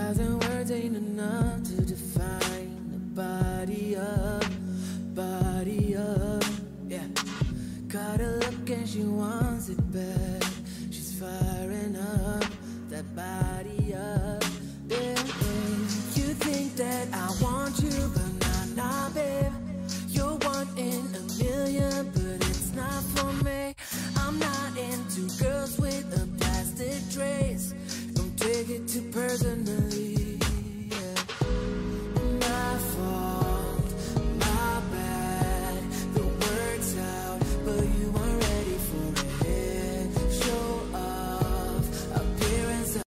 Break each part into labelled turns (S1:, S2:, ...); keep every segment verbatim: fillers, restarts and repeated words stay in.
S1: thousand words ain't enough to define the body of, body of, yeah. Got a look and she wants it back. She's firing up that body up, yeah, yeah. You think that I want you, but nah, nah, babe. You're one in a million, but it's not for me. I'm not into girls with a plastic trace. Don't take it too personally, yeah. My fault, my bad. The word's out, but you weren't ready for it. Show off, appearance of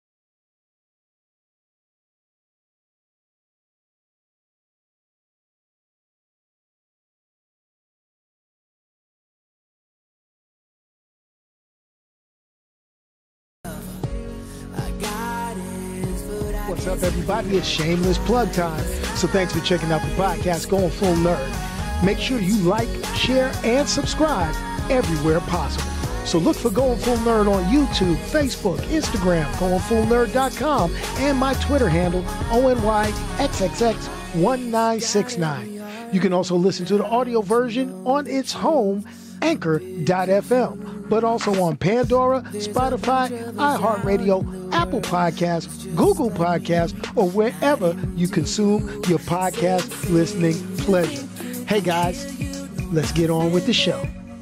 S2: What's up, everybody? It's shameless plug time. So thanks for checking out the podcast, Going Full Nerd. Make sure you like, share, and subscribe everywhere possible. So look for Going Full Nerd on YouTube, Facebook, Instagram, going full nerd dot com, and my Twitter handle, O N Y X X X one nine six nine. You can also listen to the audio version on its home, anchor dot f m. But also on Pandora, Spotify, iHeartRadio, Apple Podcasts, Google Podcasts, or wherever you consume your podcast listening pleasure. Hey guys, let's get on with the show.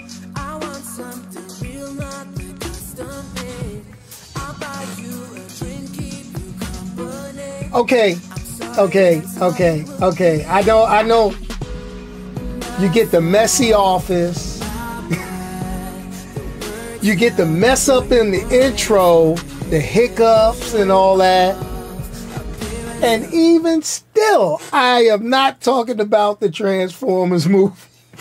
S2: Okay, okay, okay, okay. I know, I know you get the messy office. You get the mess up in the intro, the hiccups and all that. And even still, I am not talking about the Transformers movie.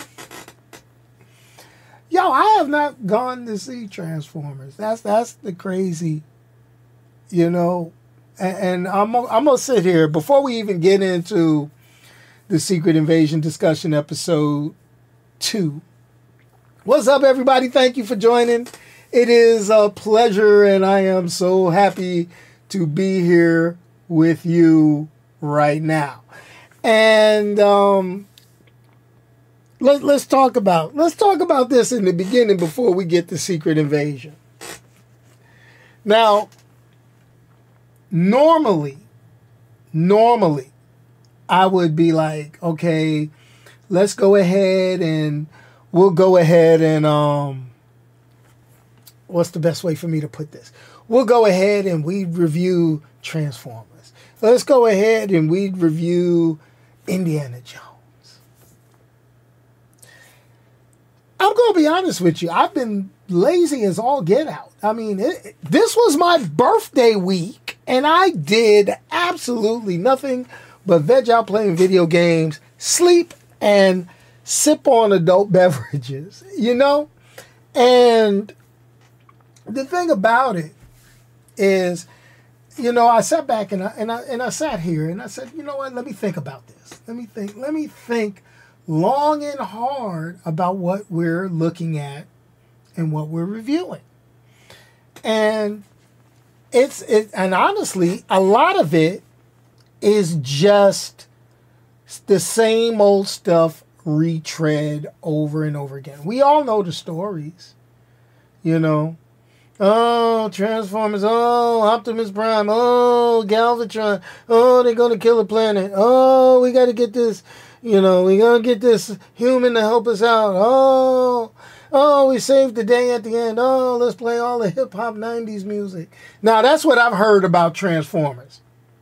S2: Yo, I have not gone to see Transformers. That's that's the crazy, you know. And, and I'm I'm gonna sit here before we even get into the Secret Invasion discussion episode two. What's up, everybody? Thank you for joining. It is a pleasure, and I am so happy to be here with you right now. And um, let, let's talk about let's talk about this in the beginning before we get to Secret Invasion. Now, normally, normally, I would be like, okay, let's go ahead and we'll go ahead and, um, what's the best way for me to put this? We'll go ahead and we review Transformers. Let's go ahead and we review Indiana Jones. I'm going to be honest with you. I've been lazy as all get out. I mean, it, this was my birthday week, and I did absolutely nothing but veg out playing video games, sleep, and sip on adult beverages, you know? And the thing about it is, you know, I sat back and I, and I, and I sat here and I said, you know what, let me think about this. Let me think, let me think long and hard about what we're looking at and what we're reviewing. And it's, it, and honestly, a lot of it is just the same old stuff retread over and over again. We all know the stories, you know. Oh, Transformers. Oh, Optimus Prime. Oh, Galvatron. Oh, they're going to kill the planet. Oh, we got to get this, you know, we got to get this human to help us out. Oh, oh, we saved the day at the end. Oh, let's play all the hip-hop nineties music. Now, that's what I've heard about Transformers.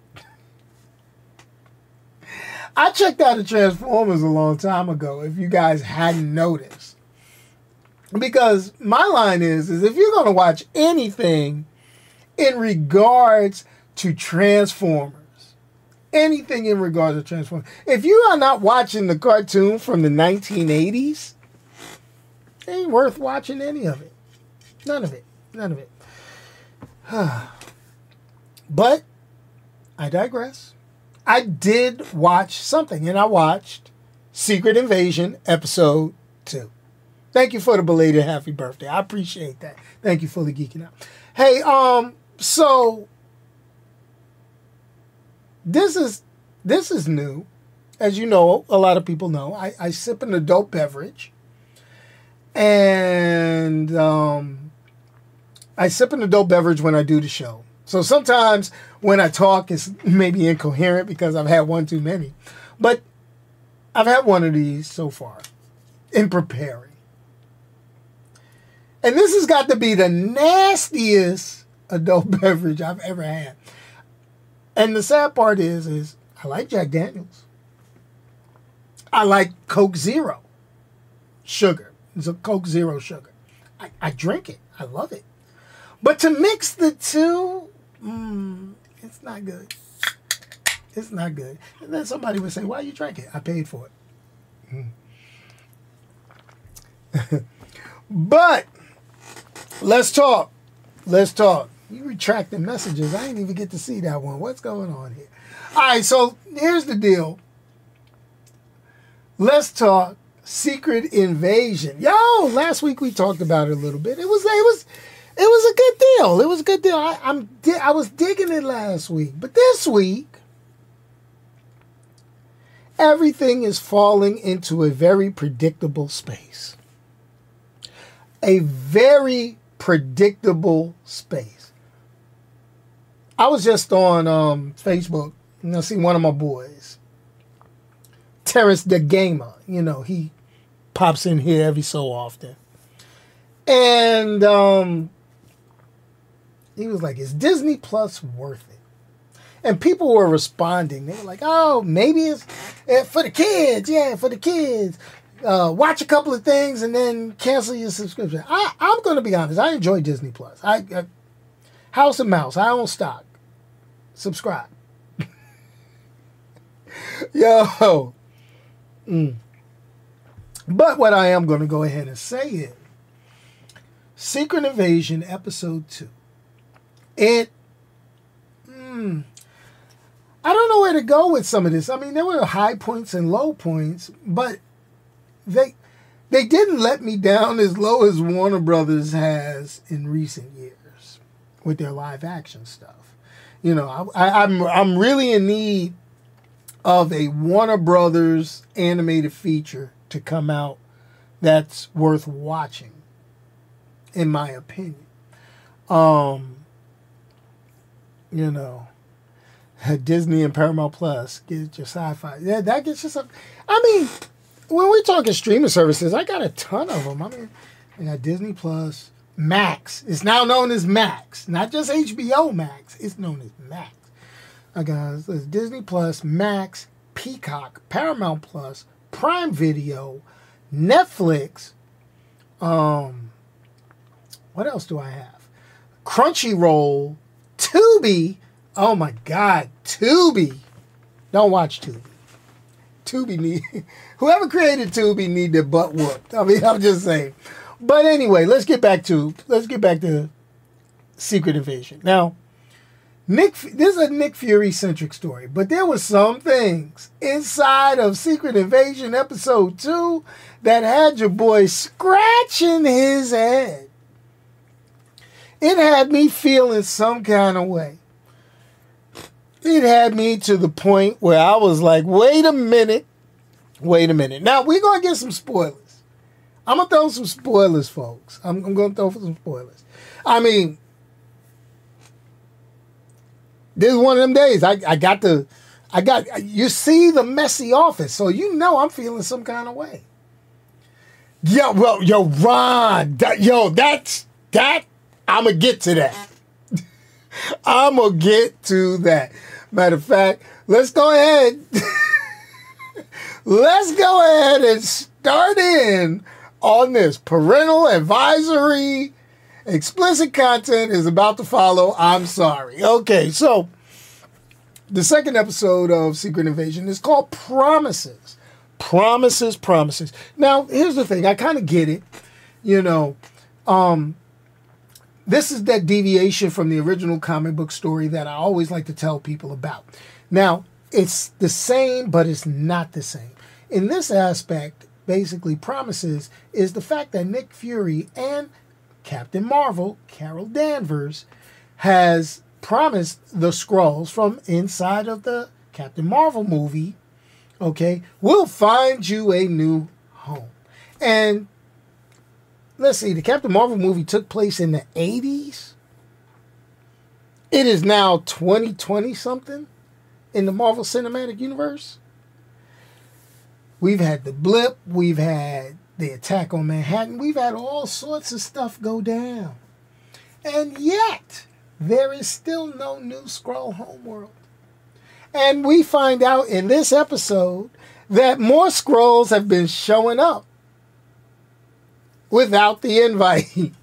S2: I checked out the Transformers a long time ago, if you guys hadn't noticed. Because my line is, is if you're going to watch anything in regards to Transformers, anything in regards to Transformers, if you are not watching the cartoon from the nineteen eighties, it ain't worth watching any of it. None of it. None of it. But I digress. I did watch something, and I watched Secret Invasion Episode two. Thank you for the belated happy birthday. I appreciate that. Thank you for the geeking out. Hey, um, so this is this is new. As you know, a lot of people know, I, I sip an adult beverage. And um, I sip an adult beverage when I do the show. So sometimes when I talk, it's maybe incoherent because I've had one too many. But I've had one of these so far in preparing. And this has got to be the nastiest adult beverage I've ever had. And the sad part is, is I like Jack Daniels. I like Coke Zero sugar. It's a Coke Zero sugar. I, I drink it. I love it. But to mix the two, mm, it's not good. It's not good. And then somebody would say, why you drink it? I paid for it. Mm. But let's talk. Let's talk. You retracting messages. I didn't even get to see that one. What's going on here? All right, so here's the deal. Let's talk Secret Invasion. Yo, last week we talked about it a little bit. It was it was it was a good deal. It was a good deal. I, I'm I was digging it last week, but this week everything is falling into a very predictable space. A very predictable space. I was just on um, Facebook and I see one of my boys, Terrence the Gamer. You know, he pops in here every so often. And um, he was like, is Disney Plus worth it? And people were responding. They were like, oh, maybe it's eh, for the kids. Yeah, for the kids. Uh, watch a couple of things and then cancel your subscription. I, I'm going to be honest. I enjoy Disney Plus. I, I House and Mouse. I own stock. Subscribe. Yo. Mm. But what I am going to go ahead and say is Secret Invasion Episode two. It, mm, I don't know where to go with some of this. I mean, there were high points and low points, but they they didn't let me down as low as Warner Brothers has in recent years with their live action stuff. You know, I, I, I'm I'm really in need of a Warner Brothers animated feature to come out that's worth watching, in my opinion. Um, you know, Disney and Paramount Plus get your sci-fi. Yeah, that gets you some. I mean, when we're talking streaming services, I got a ton of them. I mean, I got Disney Plus, Max. It's now known as Max, not just H B O Max. It's known as Max. I got uh, Disney Plus, Max, Peacock, Paramount Plus, Prime Video, Netflix. Um, what else do I have? Crunchyroll, Tubi. Oh my God, Tubi. Don't watch Tubi. Tubi need whoever created Tubi need their butt whooped. I mean, I'm just saying. But anyway, let's get back to let's get back to Secret Invasion. Now, Nick, this is a Nick Fury centric story, but there were some things inside of Secret Invasion Episode Two that had your boy scratching his head. It had me feeling some kind of way. It had me to the point where I was like, wait a minute, wait a minute. Now, we're going to get some spoilers. I'm going to throw some spoilers, folks. I'm, I'm going to throw some spoilers. I mean, this is one of them days. I, I got the, I got, you see the messy office, so you know I'm feeling some kind of way. Yo, well, yo, Ron, that, yo, that's, that, I'm going to get to that. I'm going to get to that. Matter of fact, let's go ahead. Let's go ahead and start in on this. Parental advisory. Explicit content is about to follow. I'm sorry. Okay, so the second episode of Secret Invasion is called Promises. Promises, promises. Now, here's the thing. I kind of get it. You know, um... this is that deviation from the original comic book story that I always like to tell people about. Now, it's the same, but it's not the same. In this aspect, basically, Promises is the fact that Nick Fury and Captain Marvel, Carol Danvers, has promised the Skrulls from inside of the Captain Marvel movie, okay, will find you a new home. And let's see, the Captain Marvel movie took place in the eighties. It is now twenty twenty something in the Marvel Cinematic Universe. We've had the blip, we've had the attack on Manhattan, we've had all sorts of stuff go down. And yet, there is still no new Skrull homeworld. And we find out in this episode that more Skrulls have been showing up without the invite.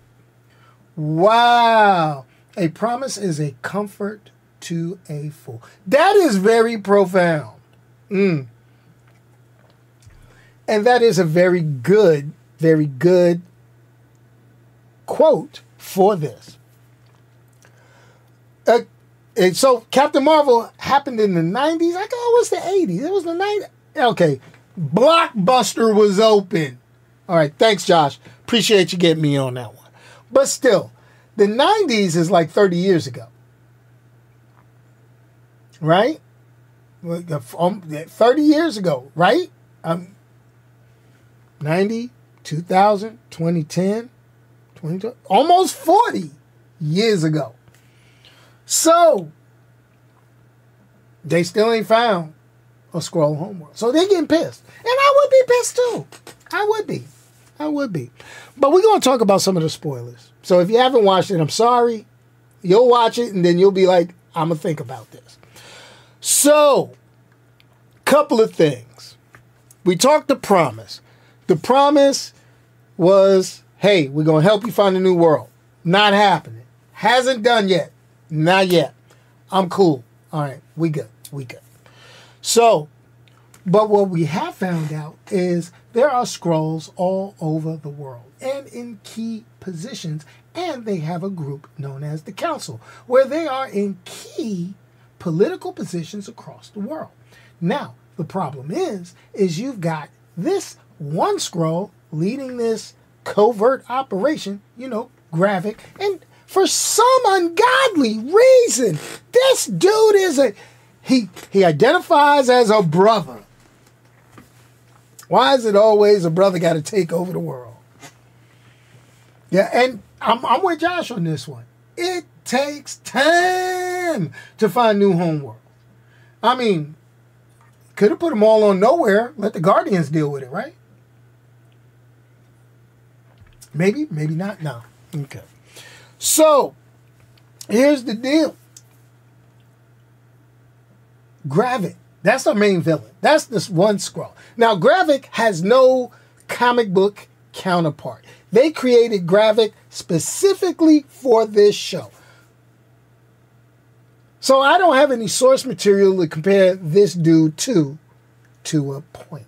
S2: Wow. A promise is a comfort to a fool. That is very profound. Mm. And that is a very good, very good quote for this. Uh, and so Captain Marvel happened in the nineties. I thought it was the eighties. It was the nineties. Okay. Blockbuster was open. All right. Thanks, Josh. Appreciate you getting me on that one. But still, the nineties is like thirty years ago. Right? Um, thirty years ago, right? Um, ninety, two thousand, twenty ten, twenty twenty, almost forty years ago. So, they still ain't found a Skrull homeworld. So they're getting pissed. And I would be pissed too. I would be. I would be. But we're going to talk about some of the spoilers. So if you haven't watched it, I'm sorry. You'll watch it and then you'll be like, I'm going to think about this. So, couple of things. We talked the promise. The promise was, hey, we're going to help you find a new world. Not happening. Hasn't done yet. Not yet. I'm cool. All right. We good. We good. So, but what we have found out is there are Skrulls all over the world and in key positions. And they have a group known as the Council, where they are in key political positions across the world. Now, the problem is, is you've got this one Skrull leading this covert operation, you know, Gravik, and for some ungodly reason, this dude is a, he, he identifies as a brother. Why is it always a brother got to take over the world? Yeah, and I'm, I'm with Josh on this one. It takes time to find new homeworld. I mean, could have put them all on nowhere. Let the Guardians deal with it, right? Maybe, maybe not. No. Okay. So, here's the deal. Gravik. That's our main villain. That's this one Skrull. Now, Gravik has no comic book counterpart. They created Gravik specifically for this show. So I don't have any source material to compare this dude to, to a point.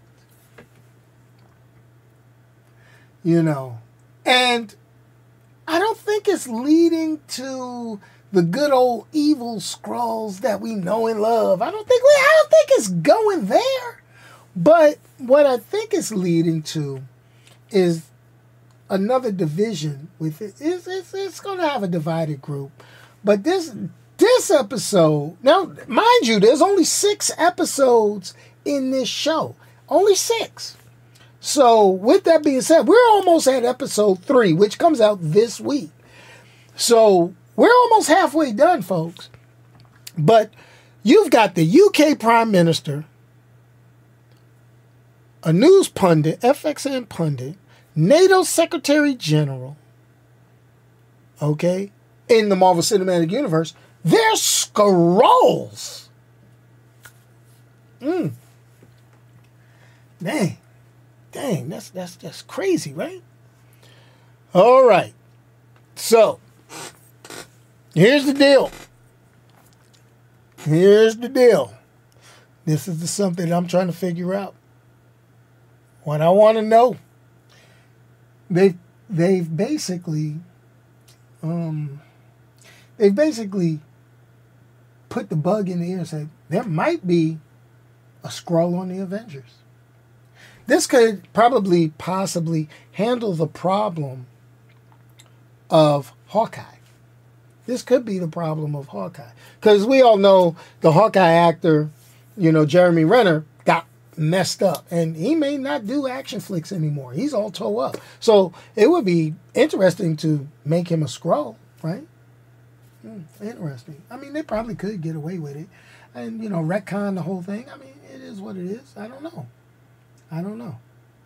S2: You know, and I don't think it's leading to the good old evil Skrulls that we know and love. I don't think we, I don't think it's going there. But what I think it's leading to is another division with it. It's, it's, it's going to have a divided group. But this this episode, now, mind you, there's only six episodes in this show. Only six. So, with that being said, we're almost at episode three, which comes out this week. So, we're almost halfway done, folks. But you've got the U K Prime Minister, a news pundit, F X N pundit, NATO Secretary General, okay, in the Marvel Cinematic Universe. They're Skrulls. Mm. Dang. Dang, that's that's that's crazy, right? All right. So, here's the deal. Here's the deal. This is the something I'm trying to figure out. What I want to know. They they've basically um they've basically put the bug in the air and said there might be a Skrull on the Avengers. This could probably possibly handle the problem of Hawkeye. This could be the problem of Hawkeye. Because we all know the Hawkeye actor, you know, Jeremy Renner got messed up, and he may not do action flicks anymore. He's all toe up. So it would be interesting to make him a Skrull, right? Hmm, interesting. I mean, they probably could get away with it, and you know, retcon the whole thing. I mean, it is what it is. I don't know. I don't know.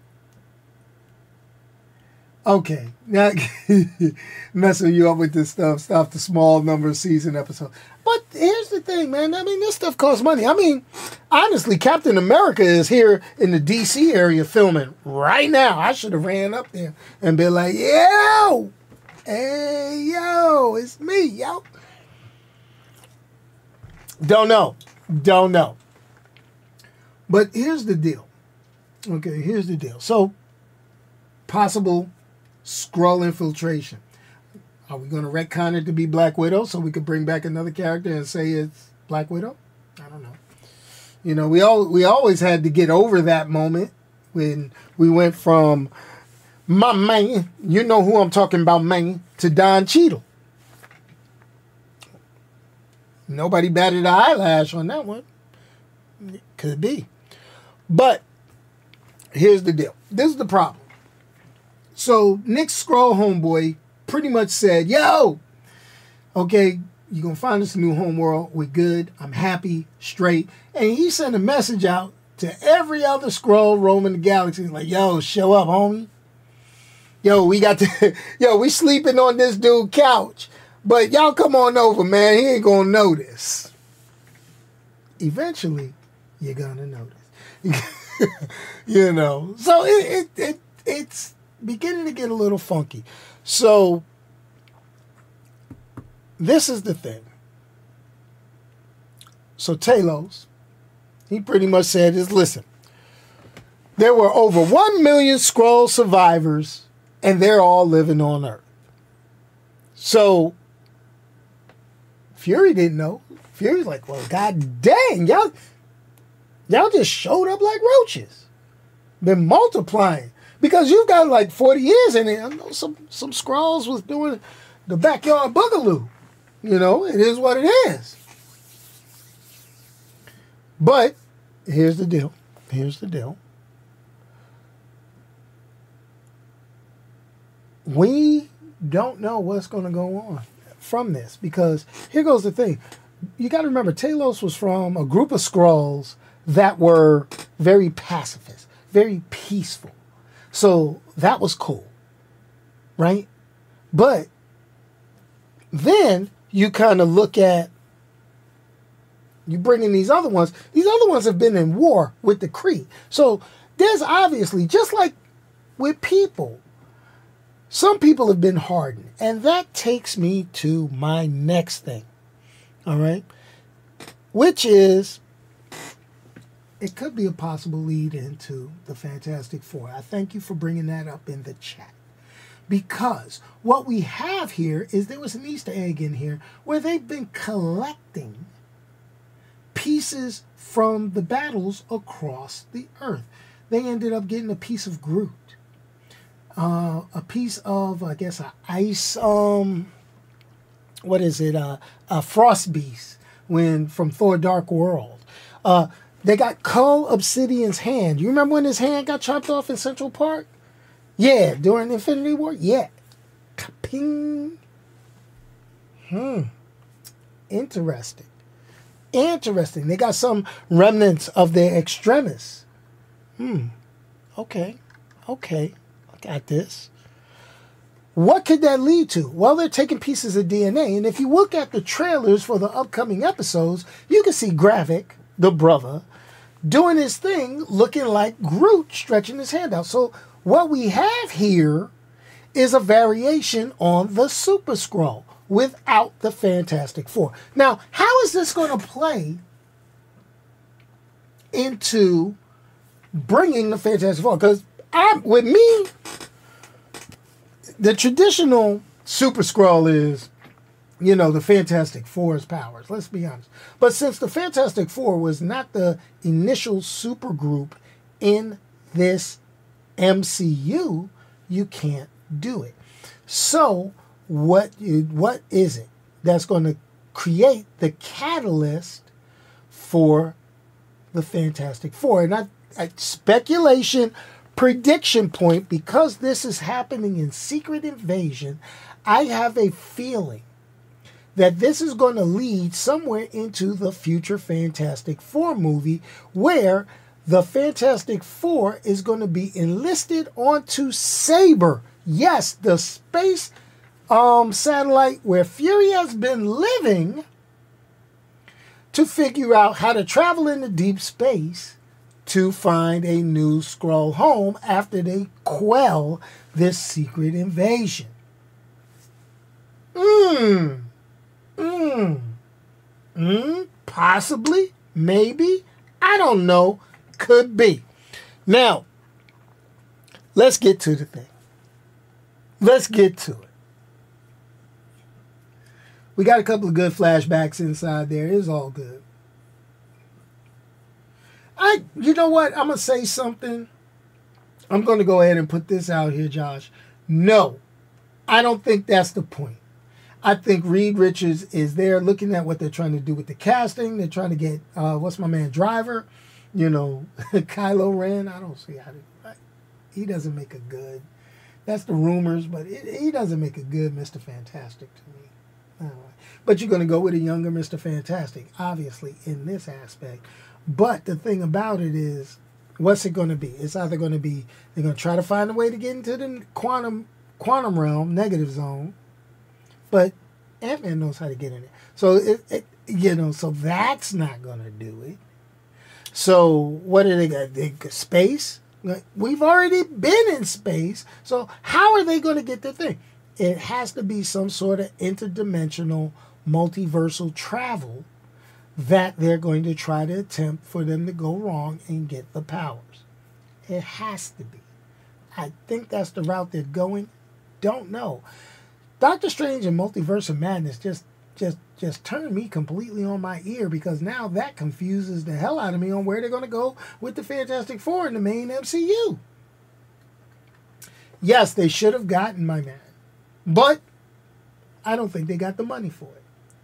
S2: Okay, now messing you up with this stuff, stuff the small number of season episodes. But here's the thing, man. I mean, this stuff costs money. I mean, honestly, Captain America is here in the D C area filming right now. I should have ran up there and been like, yo, hey, yo, it's me, yo. Don't know. Don't know. But here's the deal. Okay, here's the deal. So, possible Skrull infiltration. Are we going to retcon it to be Black Widow so we could bring back another character and say it's Black Widow? I don't know. You know, we all we always had to get over that moment when we went from my man, you know who I'm talking about, man, to Don Cheadle. Nobody batted an eyelash on that one. Could be. But here's the deal. This is the problem. So Nick Skrull homeboy pretty much said, yo, okay, you're going to find us a new homeworld. We're good. I'm happy, straight. And he sent a message out to every other Skrull roaming the galaxy. Like, yo, show up, homie. Yo, we got to, yo, we sleeping on this dude couch. But y'all come on over, man. He ain't going to notice. Eventually, you're going to notice. You know. So it, it, it it's beginning to get a little funky. So this is the thing. So Talos, he pretty much said is, listen, there were over one million Skrull survivors, and they're all living on Earth. So Fury didn't know. Fury's like, well, god dang, y'all, y'all just showed up like roaches. Been multiplying. Because you've got like forty years in it. I know some, some Skrulls was doing the backyard boogaloo. You know, it is what it is. But here's the deal. Here's the deal. We don't know what's going to go on from this. Because here goes the thing. You got to remember, Talos was from a group of Skrulls that were very pacifist, very peaceful. So that was cool, right? But then you kind of look at, you bring in these other ones. These other ones have been in war with the Kree. So there's obviously, just like with people, some people have been hardened. And that takes me to my next thing, all right? Which is, it could be a possible lead into the Fantastic Four. I thank you for bringing that up in the chat. Because what we have here is there was an Easter egg in here where they've been collecting pieces from the battles across the Earth. They ended up getting a piece of Groot. Uh, a piece of, I guess, a ice, um, what is it, uh, a Frost Beast when, from Thor Dark World. Uh, They got Cull Obsidian's hand. You remember when his hand got chopped off in Central Park? Yeah, during Infinity War? Yeah. Ping. Hmm. Interesting. Interesting. They got some remnants of their extremis. Hmm. Okay. Okay. I got this. What could that lead to? Well, they're taking pieces of D N A. And if you look at the trailers for the upcoming episodes, you can see Gravik, the brother, doing his thing, looking like Groot, stretching his hand out. So what we have here is a variation on the Super Skrull without the Fantastic Four. Now, how is this going to play into bringing the Fantastic Four? Because with me, the traditional Super Skrull is, you know, the Fantastic Four's powers. Let's be honest. But since the Fantastic Four was not the initial super group in this M C U, you can't do it. So what what is it that's going to create the catalyst for the Fantastic Four. And I, I speculation, prediction point, because this is happening in Secret Invasion, I have a feeling that this is going to lead somewhere into the future Fantastic Four movie, where the Fantastic Four is going to be enlisted onto Saber. Yes, the space um, satellite where Fury has been living, to figure out how to travel into deep space to find a new Skrull home after they quell this secret invasion. Mmm. Mmm. Mmm. Possibly. Maybe. I don't know. Could be. Now, let's get to the thing. Let's get to it. We got a couple of good flashbacks inside there. It's all good. I, you know what? I'm going to say something. I'm going to go ahead and put this out here, Josh. No, I don't think that's the point. I think Reed Richards is there looking at what they're trying to do with the casting. They're trying to get, uh, what's my man, Driver, you know, Kylo Ren. I don't see how to, he doesn't make a good, that's the rumors, but it, he doesn't make a good Mister Fantastic to me. I don't know. But you're going to go with a younger Mister Fantastic, obviously, in this aspect. But the thing about it is, what's it going to be? It's either going to be, they're going to try to find a way to get into the quantum quantum realm, negative zone, but Ant-Man knows how to get in it. So, it, it, you know, so that's not going to do it. So, what do they got? They got space? We've already been in space, so how are they going to get the thing? It has to be some sort of interdimensional, multiversal travel that they're going to try to attempt for them to go wrong and get the powers. It has to be. I think that's the route they're going. Don't know. Doctor Strange and Multiverse of Madness just just just turned me completely on my ear, because now that confuses the hell out of me on where they're going to go with the Fantastic Four in the main M C U. Yes, they should have gotten my man, but I don't think they got the money for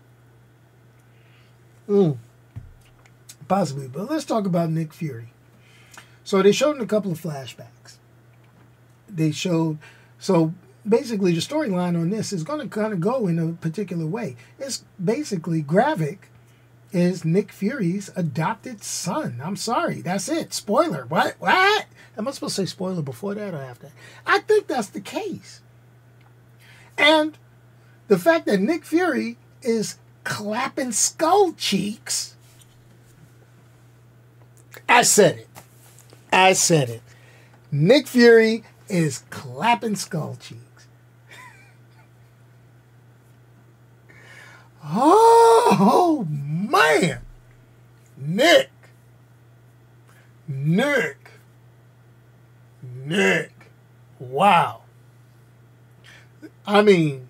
S2: it. Mm. Possibly, but let's talk about Nick Fury. So they showed in a couple of flashbacks. They showed, so basically the storyline on this is going to kind of go in a particular way. It's basically Gravik is Nick Fury's adopted son. I'm sorry, that's it. Spoiler. What? What? Am I supposed to say spoiler before that or after? I think that's the case. And the fact that Nick Fury is clapping skull cheeks, I said it. I said it. Nick Fury is clapping skull cheeks. Oh, man. Nick. Nick. Nick. Wow. I mean,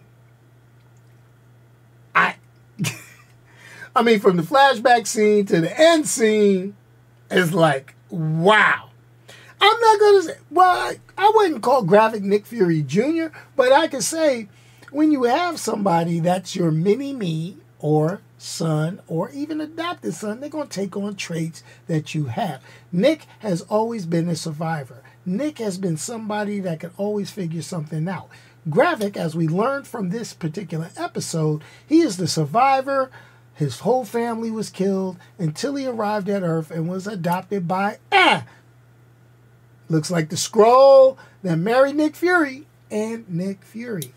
S2: I, I mean, from the flashback scene to the end scene, it's like, wow. I'm not going to say, well, I, I wouldn't call Gravik Nick Fury Junior, but I can say, when you have somebody that's your mini-me or son or even adopted son, they're going to take on traits that you have. Nick has always been a survivor. Nick has been somebody that can always figure something out. Gravik, as we learned from this particular episode, he is the survivor. His whole family was killed until he arrived at Earth and was adopted by, ah, looks like the Skrull that married Nick Fury and Nick Fury.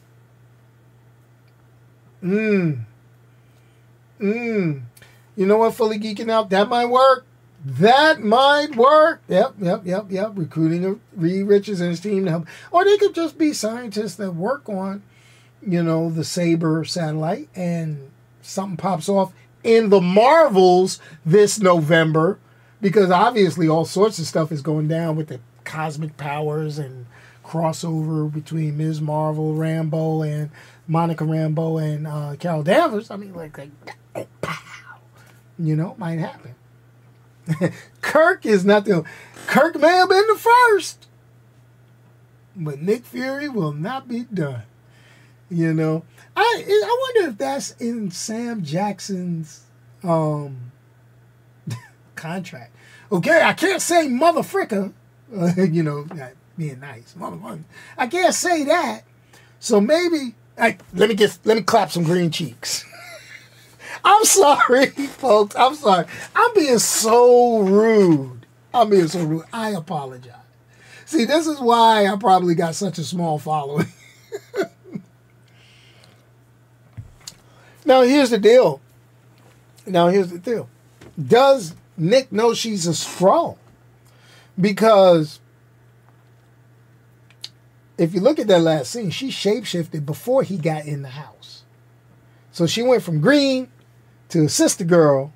S2: Mmm. Mmm. You know what, Fully Geeking Out? That might work. That might work. Yep, yep, yep, yep. Recruiting Reed Richards and his team to help. Or they could just be scientists that work on, you know, the Saber satellite, and something pops off in the Marvels this November, because obviously all sorts of stuff is going down with the cosmic powers and crossover between Miz Marvel, Rambo, and Monica Rambeau and uh, Carol Danvers. I mean, like, like, pow, you know, might happen. Kirk is not the, Kirk may have been the first, but Nick Fury will not be done. You know, I I wonder if that's in Sam Jackson's um, contract. Okay, I can't say mother fricker, uh, you know, not being nice, motherfucker. I can't say that. So maybe, I, let me get, let me clap some green cheeks. I'm sorry, folks. I'm sorry. I'm being so rude. I'm being so rude. I apologize. See, this is why I probably got such a small following. Now, here's the deal. Now, here's the deal. Does Nick know she's a Skrull? Because if you look at that last scene, she shapeshifted before he got in the house. So she went from green to a sister girl.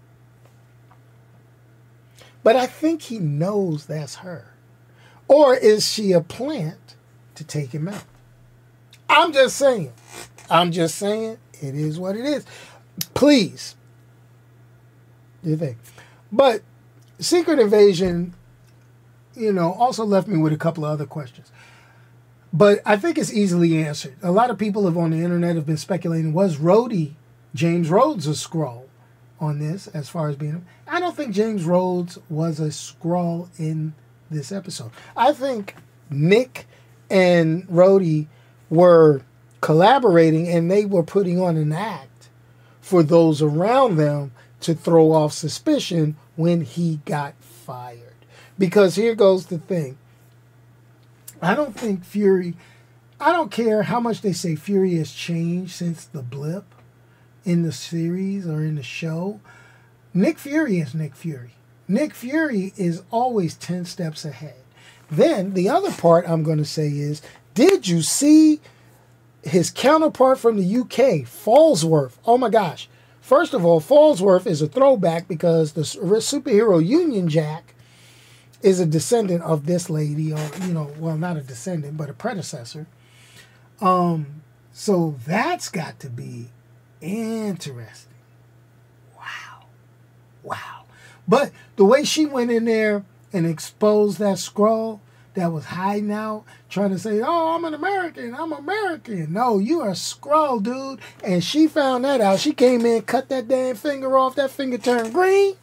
S2: But I think he knows that's her. Or is she a plant to take him out? I'm just saying. I'm just saying. It is what it is. Please. You think? But Secret Invasion, you know, also left me with a couple of other questions. But I think it's easily answered. A lot of people have on the internet have been speculating, was Rhodey, James Rhodes, a Skrull on this as far as being... I don't think James Rhodes was a Skrull in this episode. I think Nick and Rhodey were collaborating and they were putting on an act for those around them to throw off suspicion when he got fired. Because here goes the thing. I don't think Fury, I don't care how much they say Fury has changed since the blip in the series or in the show. Nick Fury is Nick Fury. Nick Fury is always ten steps ahead. Then the other part I'm going to say is, did you see his counterpart from the U K, Fallsworth? Oh my gosh. First of all, Fallsworth is a throwback because the superhero Union Jack is a descendant of this lady, or, you know, well, not a descendant, but a predecessor. Um, so that's got to be interesting. Wow. Wow. But the way she went in there and exposed that Skrull that was hiding out, trying to say, oh, I'm an American, I'm American. No, you are a Skrull, dude. And she found that out. She came in, cut that damn finger off, that finger turned green.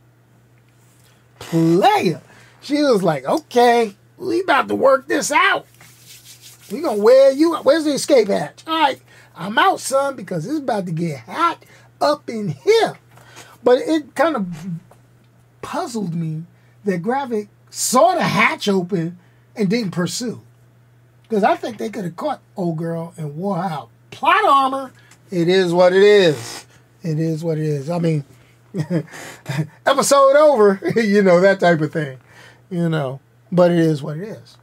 S2: Player. She was like, okay, we about to work this out. We gonna wear you out. Where's the escape hatch? All right, I'm out, son, because it's about to get hot up in here. But it kind of puzzled me that Gravik saw the hatch open and didn't pursue. Because I think they could have caught old girl and wore her out. Plot armor. It is what it is. It is what it is. I mean, episode over, you know, that type of thing. You know, but it is what it is.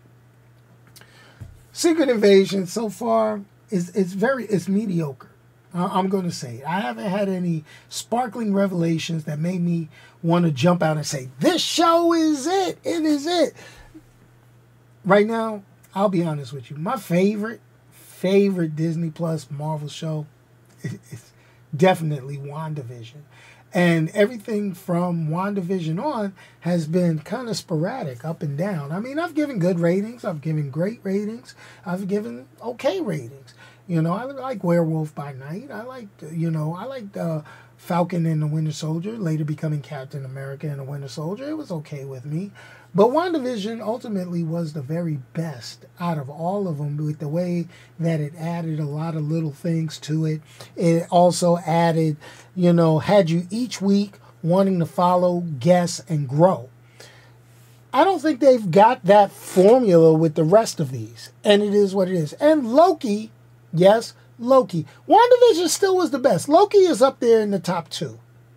S2: Secret Invasion so far is it's very it's mediocre. Uh, I'm going to say it. I haven't had any sparkling revelations that made me want to jump out and say, this show is it. It is it. Right now, I'll be honest with you. My favorite, favorite Disney Plus Marvel show is, is definitely WandaVision. And everything from WandaVision on has been kind of sporadic, up and down. I mean, I've given good ratings. I've given great ratings. I've given okay ratings. You know, I like Werewolf by Night. I liked, you know, I liked uh, Falcon and the Winter Soldier, later becoming Captain America and the Winter Soldier. It was okay with me. But WandaVision ultimately was the very best out of all of them, with the way that it added a lot of little things to it. It also added, you know, had you each week wanting to follow, guess, and grow. I don't think they've got that formula with the rest of these. And it is what it is. And Loki, yes, Loki. WandaVision still was the best. Loki is up there in the top two.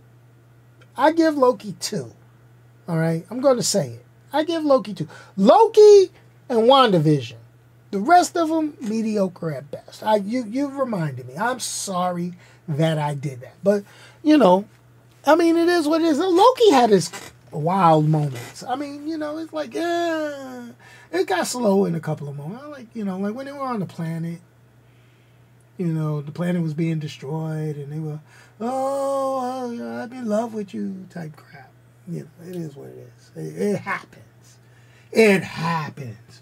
S2: I give Loki two. All right? I'm going to say it. I give Loki two. Loki and WandaVision. The rest of them, mediocre at best. I, you, you reminded me. I'm sorry that I did that. But, you know, I mean, it is what it is. Loki had his wild moments. I mean, you know, it's like, eh, it got slow in a couple of moments. Like, you know, like when they were on the planet, you know, the planet was being destroyed and they were, oh, I'm in love with you type crap. You know, it is what it is. It, it happens. It happens.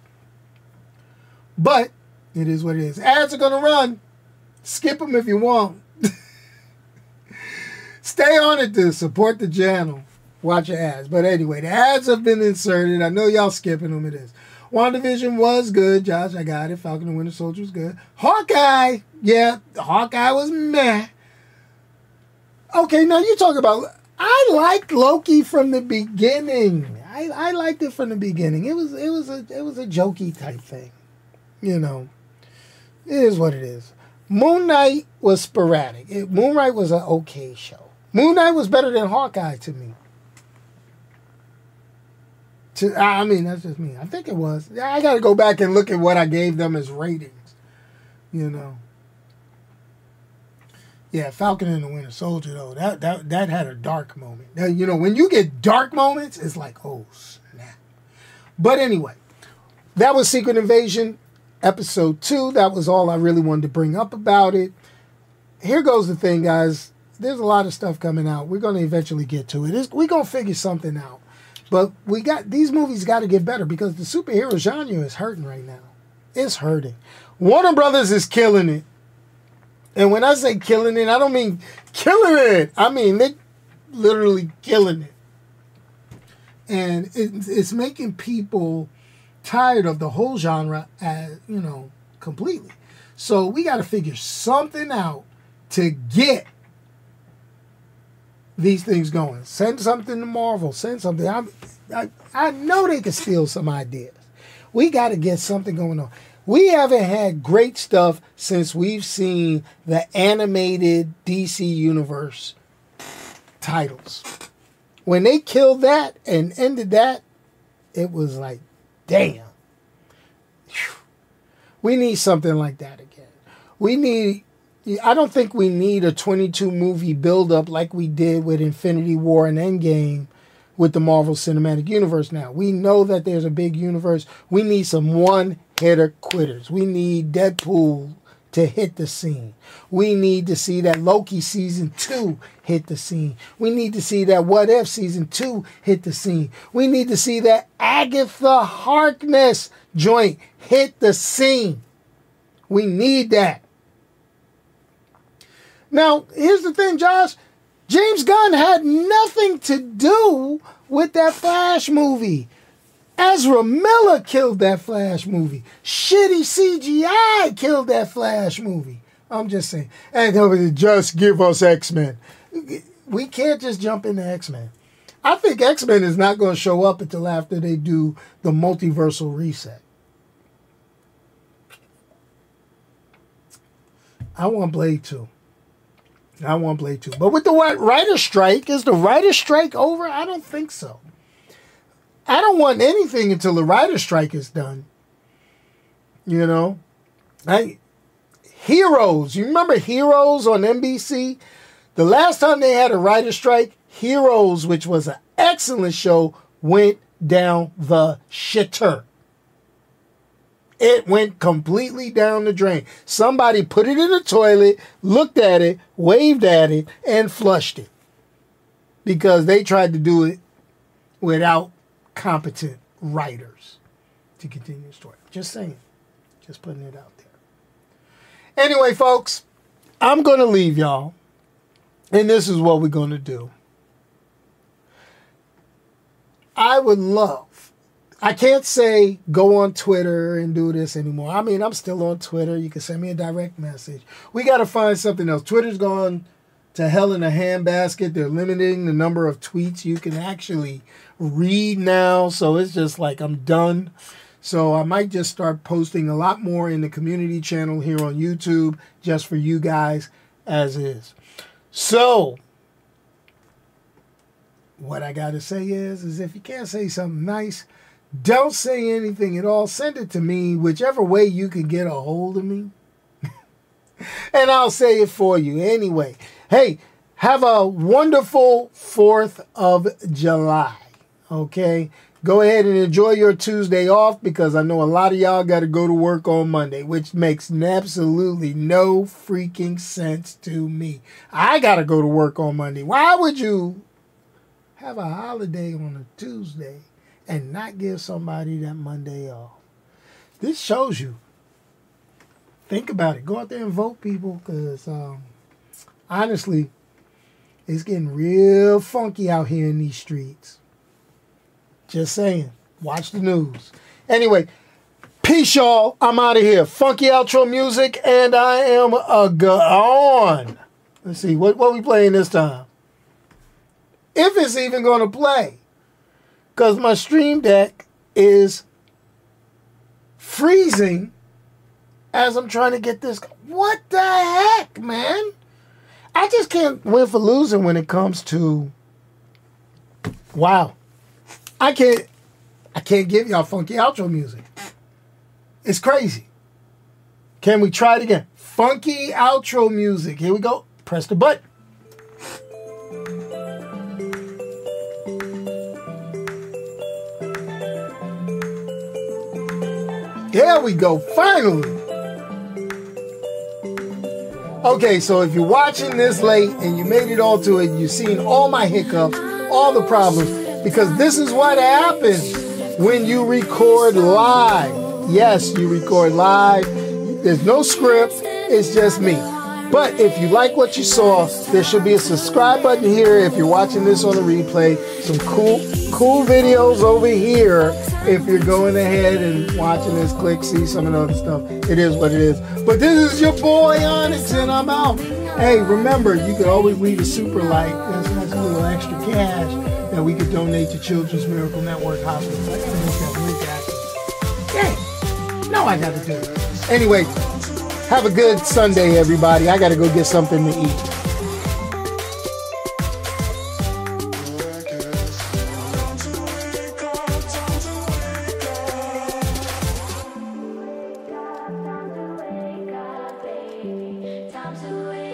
S2: But it is what it is. Ads are going to run. Skip them if you want. Stay on it to support the channel. Watch your ads. But anyway, the ads have been inserted. I know y'all skipping them. It is. WandaVision was good. Josh, I got it. Falcon and Winter Soldier was good. Hawkeye. Yeah, Hawkeye was meh. Okay, now you talk about... I liked Loki from the beginning. I, I liked it from the beginning. It was it was a it was a jokey type thing. You know. It is what it is. Moon Knight was sporadic. It, Moon Knight was an okay show. Moon Knight was better than Hawkeye to me. To, I mean, that's just me. I think it was. I got to go back and look at what I gave them as ratings. You know. Yeah, Falcon and the Winter Soldier, though, that that that had a dark moment. Now, you know, when you get dark moments, it's like, oh, snap. But anyway, that was Secret Invasion, episode two. That was all I really wanted to bring up about it. Here goes the thing, guys. There's a lot of stuff coming out. We're going to eventually get to it. It's, we're going to figure something out. But we got these movies got to get better because the superhero genre is hurting right now. It's hurting. Warner Brothers is killing it. And when I say killing it, I don't mean killing it. I mean they're literally killing it. And it, it's making people tired of the whole genre, as you know, completely. So we got to figure something out to get these things going. Send something to Marvel. Send something. I, I, I know they can steal some ideas. We got to get something going on. We haven't had great stuff since we've seen the animated D C Universe titles. When they killed that and ended that, it was like, damn. Whew. We need something like that again. We need, I don't think we need a twenty-two movie buildup like we did with Infinity War and Endgame with the Marvel Cinematic Universe now. We know that there's a big universe. We need some one-hitter quitters. We need Deadpool to hit the scene. We need to see that Loki season two hit the scene. We need to see that What If season two hit the scene. We need to see that Agatha Harkness joint hit the scene. We need that. Now, here's the thing, Josh. James Gunn had nothing to do with that Flash movie. Ezra Miller killed that Flash movie. Shitty C G I killed that Flash movie. I'm just saying. And just give us X-Men. We can't just jump into X-Men. I think X-Men is not going to show up until after they do the multiversal reset. I want Blade two. I want Blade two. But with the writer's strike, is the writer's strike over? I don't think so. I don't want anything until the writer's strike is done. You know? I, Heroes. You remember Heroes on N B C? The last time they had a writer's strike, Heroes, which was an excellent show, went down the shitter. It went completely down the drain. Somebody put it in the toilet, looked at it, waved at it, and flushed it. Because they tried to do it without competent writers to continue the story. Just saying. Just putting it out there. Anyway, folks, I'm going to leave y'all. And this is what we're going to do. I would love... I can't say go on Twitter and do this anymore. I mean, I'm still on Twitter. You can send me a direct message. We got to find something else. Twitter's gone to hell in a handbasket. They're limiting the number of tweets you can actually read now. So it's just like I'm done. So I might just start posting a lot more in the community channel here on YouTube just for you guys as is. So what I got to say is, is if you can't say something nice, don't say anything at all. Send it to me, whichever way you can get a hold of me. And I'll say it for you. Anyway, hey, have a wonderful fourth of July. Okay? Go ahead and enjoy your Tuesday off because I know a lot of y'all got to go to work on Monday, which makes absolutely no freaking sense to me. I got to go to work on Monday. Why would you have a holiday on a Tuesday and not give somebody that Monday off? This shows you. Think about it. Go out there and vote, people, because um, honestly, It's getting real funky out here in these streets. Just saying. Watch the news. Anyway, peace, y'all. I'm out of here. Funky outro music, and I am a gone. Let's see. What, what we playing this time? If it's even going to play. Because my Stream Deck is freezing as I'm trying to get this. What the heck, man? I just can't win for losing when it comes to. Wow. I can't. I can't give y'all funky outro music. It's crazy. Can we try it again? Funky outro music. Here we go. Press the button. There we go. Finally. Okay, so if you're watching this late and you made it all to it, you've seen all my hiccups, all the problems, because this is what happens when you record live. Yes, you record live. There's no script. It's just me. But if you like what you saw, there should be a subscribe button here if you're watching this on the replay. Some cool, cool videos over here if you're going ahead and watching this. Click, see some of the other stuff. It is what it is. But this is your boy Onyx, and I'm out. Hey, remember, you could always leave a super like. That's, that's a little extra cash that we could donate to Children's Miracle Network Hospital. I gotta make that link happen. Dang. Now I gotta do it. Anyway, have a good Sunday, everybody. I gotta go get something to eat.
S3: Time to